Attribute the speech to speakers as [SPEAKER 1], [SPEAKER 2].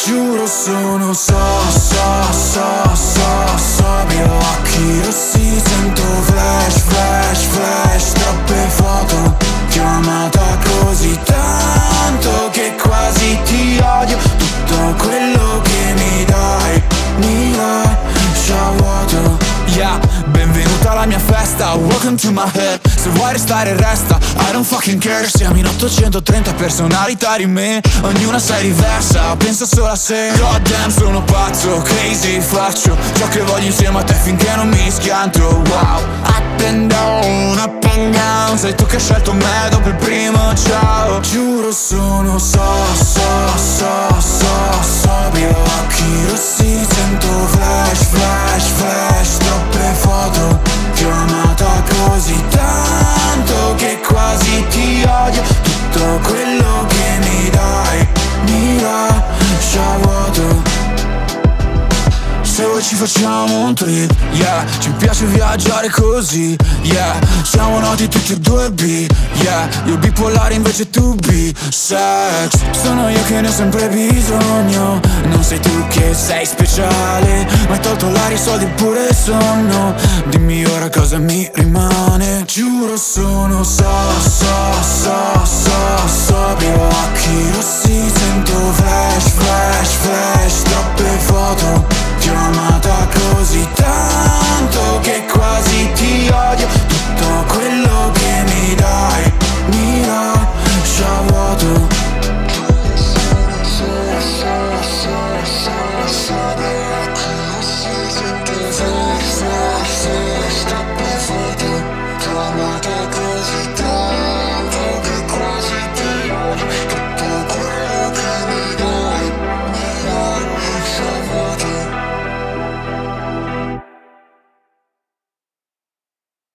[SPEAKER 1] Giuro sono sopra occhi rossi, sento flash, flash, flash, troppe foto. Ti ho amata così tanto che quasi ti odio. Tutto quello che mi dai mi lascia vuoto. Yeah, benvenuta alla mia festa, welcome to my head. Se vuoi restare resta, I don't fucking care. Siamo in 830 personalità di me, ognuna sei diversa, pensa solo a sé. God damn, sono pazzo, crazy, faccio ciò che voglio insieme a te finché non mi schianto. Wow, up and down, up and down. Sei tu che hai scelto me dopo il primo ciao. Giuro sono sopra occhi rossi, sento flash, flash, flash, troppe foto. Ti ho amata così tanto che quasi ti odio. Tutto quello che mi dai mi lascia vuoto. Se vuoi ci facciamo un trip, yeah. Ci piace viaggiare così, yeah. Siamo noti tutti e due B, yeah. Io bipolare invece tu B-sex. Sono io che ne ho sempre bisogno, non sei tu che sei speciale. Ma hai tolto l'aria, i soldi pure il sonno. Dimmi ora cosa mi rimane. Giuro sono